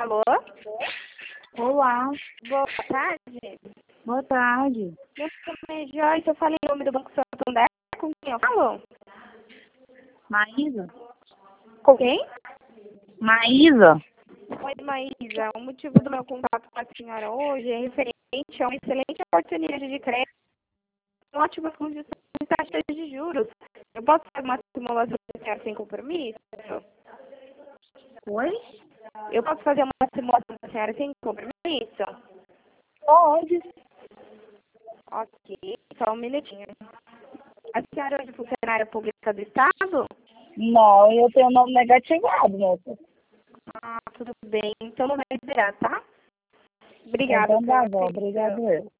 Alô? Olá, Boa tarde. boa tarde. Meu nome é Joyce, eu falei em nome do Banco Santander. Com quem eu falo? Maísa? Com quem? Maísa? Oi, Maísa. O motivo do meu contato com a senhora hoje é referente a uma excelente oportunidade de crédito com ótimas condições de taxas de juros. Eu posso fazer uma simulação da senhora sem compromisso? Oi? Eu posso fazer uma simulação da senhora sem compromisso? Pode. Ok, só um minutinho. A senhora hoje é funcionária pública do Estado? Não, eu tenho o nome negativado, moça. Ah, tudo bem. Então não vai liberar, tá? Obrigada Então pela tá bom, atenção. obrigado eu.